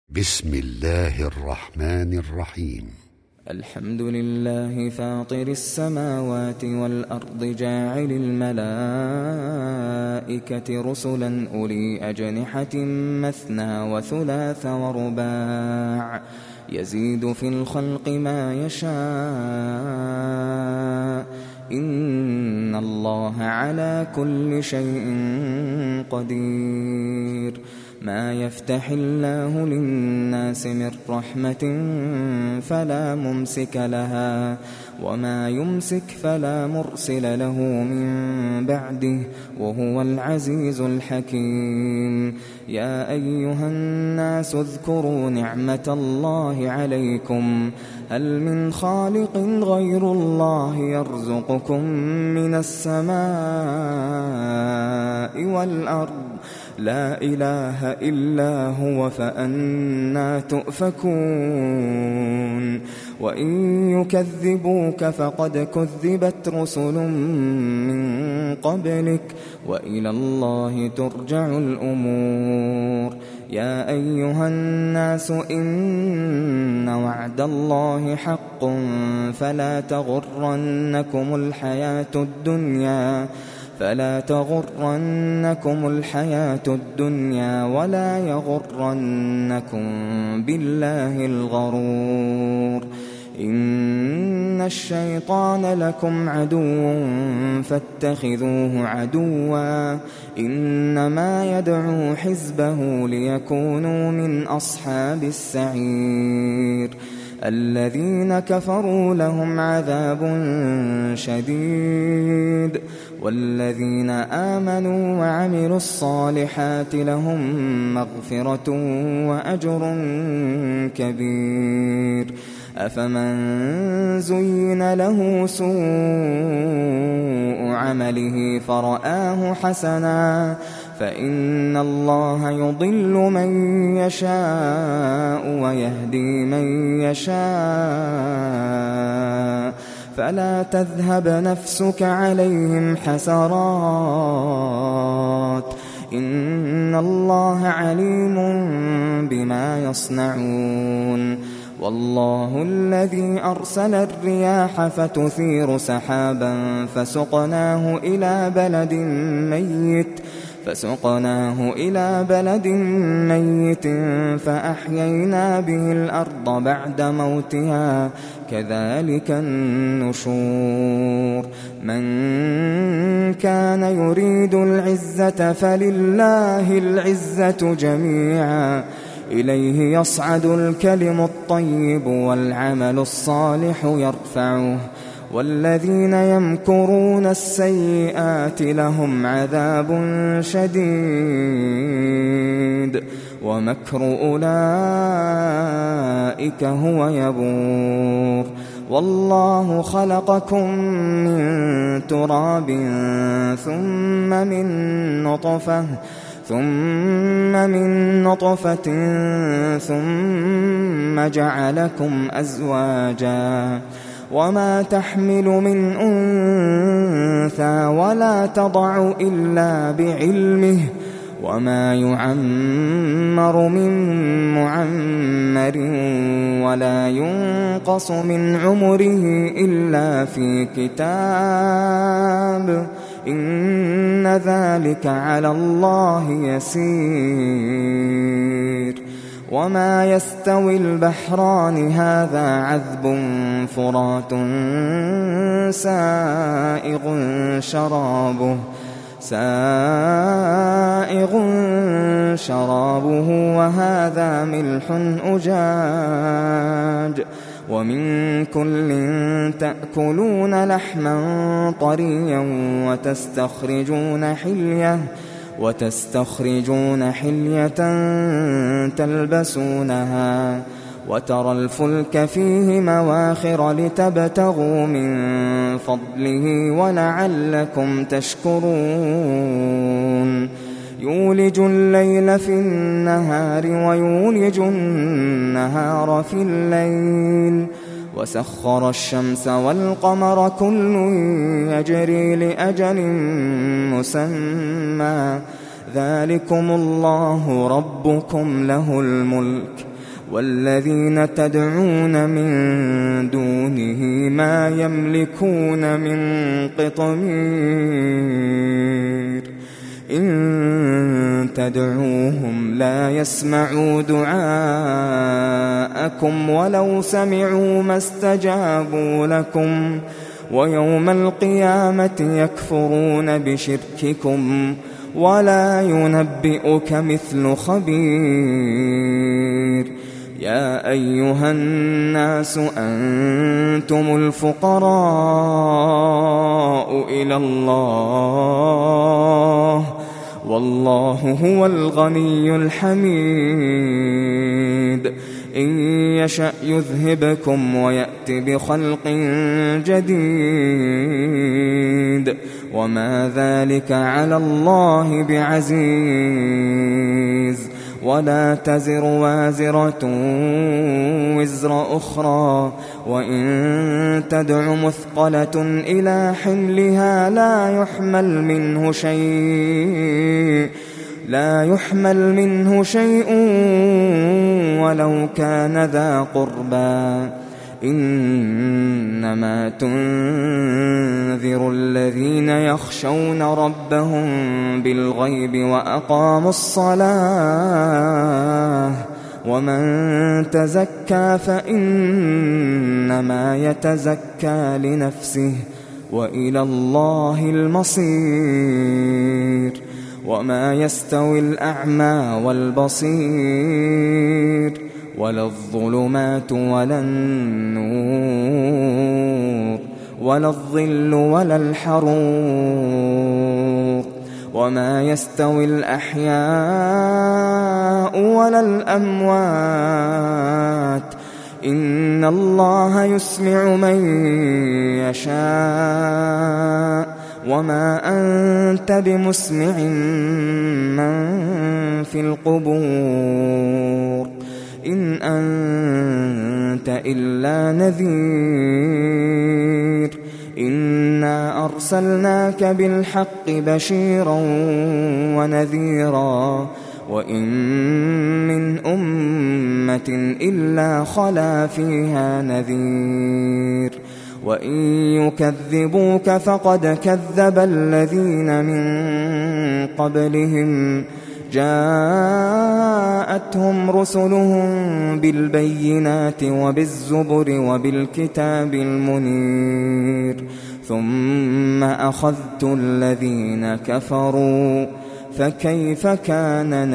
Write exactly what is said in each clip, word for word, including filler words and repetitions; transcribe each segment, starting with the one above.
بسم الله الرحمن الرحيم. الحمد لله فاطر السماوات والأرض جاعل الملائكة رسلا أولي أجنحة مثنى وثلاث ورباع يزيد في الخلق ما يشاء إن الله على كل شيء قدير. ما يفتح الله للناس من رحمة فلا ممسك لها وما يمسك فلا مرسل له من بعده وهو العزيز الحكيم. يا أيها الناس اذكروا نعمة الله عليكم هل من خالق غير الله يرزقكم من السماء والأرض لا إله إلا هو فأنى تؤفكون. وإن يكذبوك فقد كذبت رسل من قبلك وإلى الله ترجع الأمور. يا أيها الناس إن وعد الله حق فلا تغرنكم الحياة الدنيا فلا تغرنكم الحياة الدنيا ولا يغرنكم بالله الغرور. إن الشيطان لكم عدو فاتخذوه عدوا إنما يدعو حزبه ليكونوا من أصحاب السعير. الذين كفروا لهم عذاب شديد والذين آمنوا وعملوا الصالحات لهم مغفرة وأجر كبير. أفمن زين له سوء عمله فرآه حسنا فإن الله يضل من يشاء ويهدي من يشاء فلا تذهب نفسك عليهم حسرات إن الله عليم بما يصنعون. والله الذي أرسل الرياح فتثير سحابا فسقناه إلى بلد ميت فسقناه إلى بلد ميت فأحيينا به الأرض بعد موتها كذلك النشور. من كان يريد العزة فلله العزة جميعا إليه يصعد الكلم الطيب والعمل الصالح يرفعه والذين يمكرون السيئات لهم عذاب شديد ومكر أولئك هو يبور. والله خلقكم من تراب ثم من نطفة ثم من نطفة ثم جعلكم أزواجا وما تحمل من أنثى ولا تضع إلا بعلمه وما يعمر من معمر ولا ينقص من عمره إلا في كتاب إن ذلك على الله يسير. وما يستوي البحران هذا عذب فرات سائغ شرابه سائغ شرابه وهذا ملح أجاج ومن كل تأكلون لحما طريا وتستخرجون حلية وتستخرجون حلية تلبسونها وترى الفلك فيه مواخر لتبتغوا من فضله ولعلكم تشكرون. يولج الليل في النهار ويولج النهار في الليل وسخر الشمس والقمر كل يجري لأجل مسمى ذلكم الله ربكم له الملك والذين تدعون من دونه ما يملكون من قطمير إن تدعوهم لا يسمعوا دعاءكم ولو سمعوا ما استجابوا لكم ويوم القيامة يكفرون بشرككم ولا ينبئك مثل خبير يا أيها الناس أنتم الفقراء إلى الله والله هو الغني الحميد إن يشأ يذهبكم ويأت بخلق جديد وما ذلك على الله بعزيز ولا تزر وازرة وزر أخرى وإن تدع مثقلة إلى حملها لا يحمل منه شيء لا يحمل منه شيء ولو كان ذا قربى إنما تنذر الذين يخشون ربهم بالغيب وأقاموا الصلاة ومن تزكى فإنما يتزكى لنفسه وإلى الله المصير وما يستوي الأعمى والبصير ولا الظلمات ولا النور ولا الظل ولا الحرور وما يستوي الأحياء ولا الأموات إن الله يسمع من يشاء وما أنت بمسمع من في القبور إن أنت إلا نذير إنا أرسلناك بالحق بشيرا ونذيرا وإن من أمة إلا خلا فيها نذير وإن يكذبوك فقد كذب الذين من قبلهم جاءتهم رسلهم بالبينات وبالزبر وبالكتاب المنير ثم أخذت الذين كفروا فكيف كان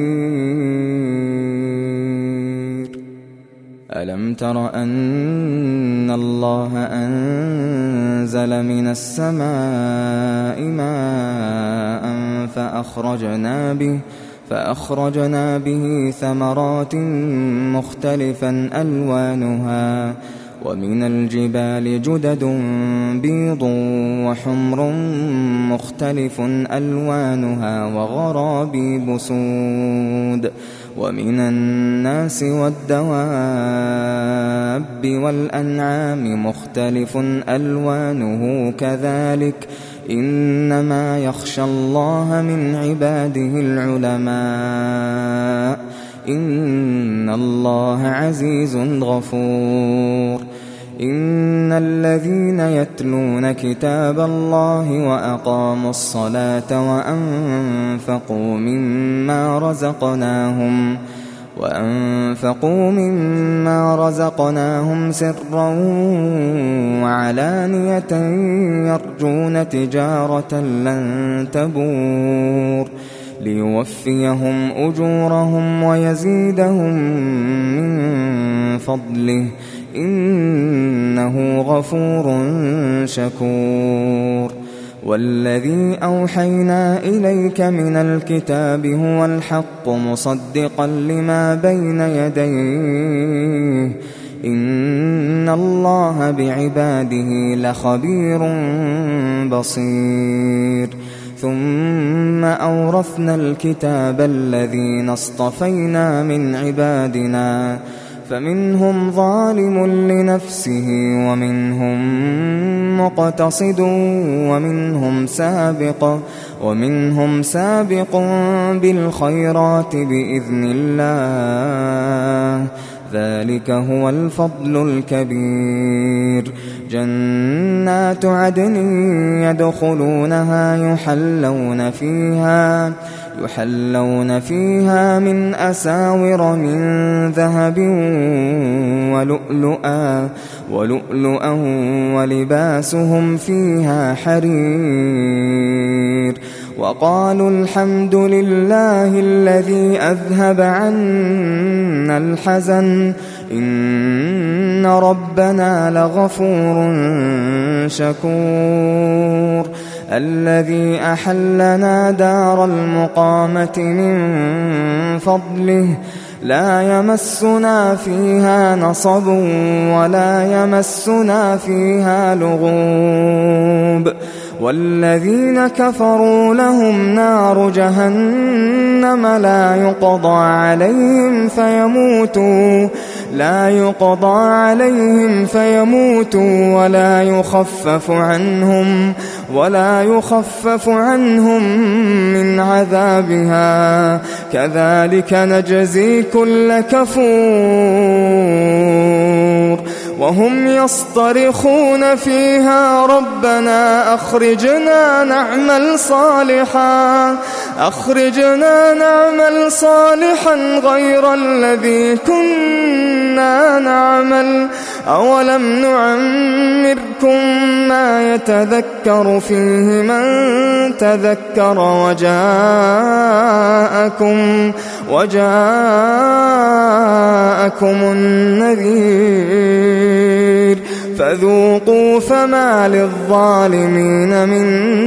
نكير ألم تر أن الله أنزل من السماء ماء فأخرجنا به فأخرجنا به ثمرات مختلفا ألوانها ومن الجبال جدد بيض وحمر مختلف ألوانها وغرابيب سود ومن الناس والدواب والأنعام مختلف ألوانه كذلك إنما يخشى الله من عباده العلماء إن الله عزيز غفور إن الذين يتلون كتاب الله وأقاموا الصلاة وأنفقوا مما رزقناهم وأنفقوا مما رزقناهم سرا وعلانية يرجون تجارة لن تبور ليوفيهم أجورهم ويزيدهم من فضله إنه غفور شكور والذي أوحينا إليك من الكتاب هو الحق مصدقا لما بين يديه إن الله بعباده لخبير بصير ثم أورثنا الكتاب الذين اصطفينا من عبادنا فمنهم ظالم لنفسه ومنهم مقتصد ومنهم سابق ومنهم سابق بالخيرات بإذن الله ذلك هو الفضل الكبير. جنات عدن يدخلونها يحلون فيها يحلون فيها من أساور من ذهب ولؤلؤا ولؤلؤا ولباسهم فيها حرير. وقالوا الحمد لله الذي أذهب عنا الحزن إن ربنا لغفور شكور. الذي أحلنا دار المقامة من فضله لا يمسنا فيها نصب ولا يمسنا فيها لغوب. والذين كفروا لهم نار جهنم لا يقضى عليهم فيموتوا لا يقضى عليهم فيموتوا ولا يخفف عنهم ولا يخفف عنهم من عذابها كذلك نجزي كل كفور. وهم يصطرخون فيها ربنا أخرجنا نعمل صالحا أخرجنا نعمل صالحا غير الذي كنا نعمل أولم نعمركم ما يتذكر فيه من تذكر وجاءكم وجاءكم النذير فذوقوا فما للظالمين من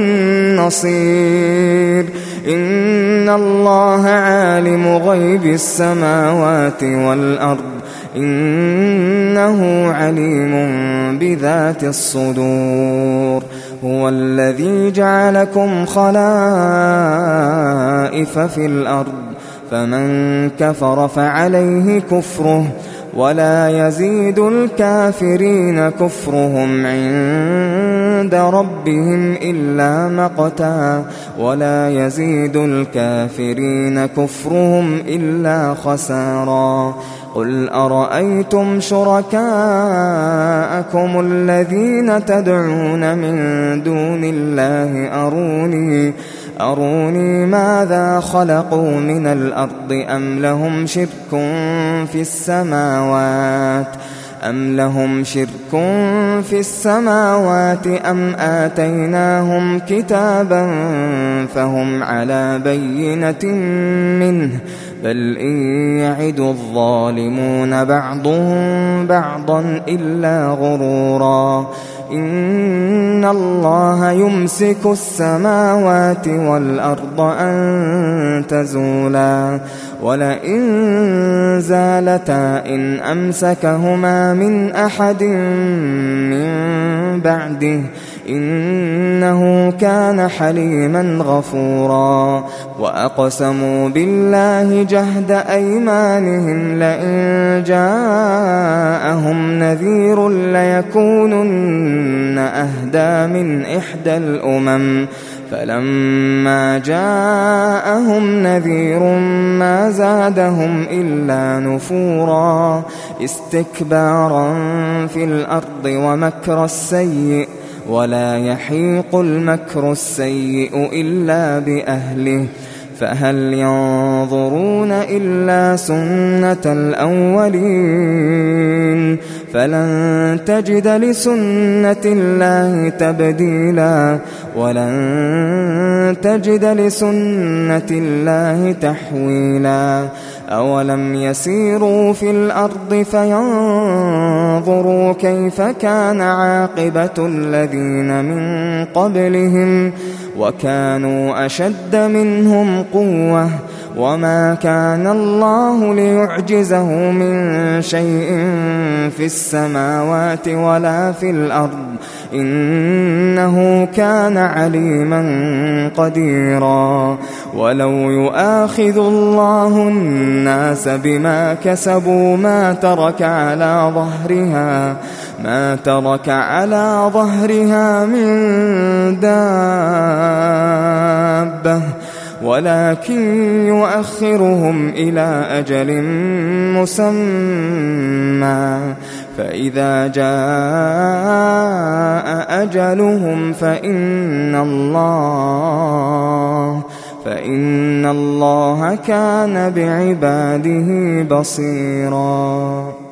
نصير. إن الله عالم غيب السماوات والأرض إنه عليم بذات الصدور. هو الذي جعلكم خلائف في الأرض فمن كفر فعليه كفره ولا يزيد الكافرين كفرهم عند ربهم إلا مقتا ولا يزيد الكافرين كفرهم إلا خسارا. قل أرأيتم شركاءكم الذين تدعون من دون الله أروني أروني ماذا خلقوا من الأرض أم لهم شرك في السماوات أم لهم شرك في السماوات أم آتيناهم كتابا فهم على بينة منه بل إن يعد الظالمون بعضهم بعضا إلا غرورا. إن الله يمسك السماوات والأرض أن تزولا ولئن زالتا إن أمسكهما من أحد من بعده إنه كان حليما غفورا. وأقسموا بالله جهد أيمانهم لئن جاءهم نذير ليكونن أهدى من إحدى الأمم فلما جاءهم نذير ما زادهم إلا نفورا استكبارا في الأرض ومكر السيء ولا يحيق المكر السيء إلا بأهله فهل ينظرون إلا سنة الأولين فلن تجد لسنة الله تبديلا ولن تجد لسنة الله تحويلا. أولم يسيروا في الأرض فينظروا كيف كان عاقبة الذين من قبلهم وكانوا أشد منهم قوة وما كان الله ليعجزه من شيء في السماوات ولا في الأرض إنه كان عليما قديرا. ولو يؤاخذ الله الناس بما كسبوا ما ترك على ظهرها ما ترك على ظهرها من دابة ولكن يؤخرهم إلى أجل مسمى فإذا جاء أجلهم فإن الله فإن الله كان بعباده بصيرا.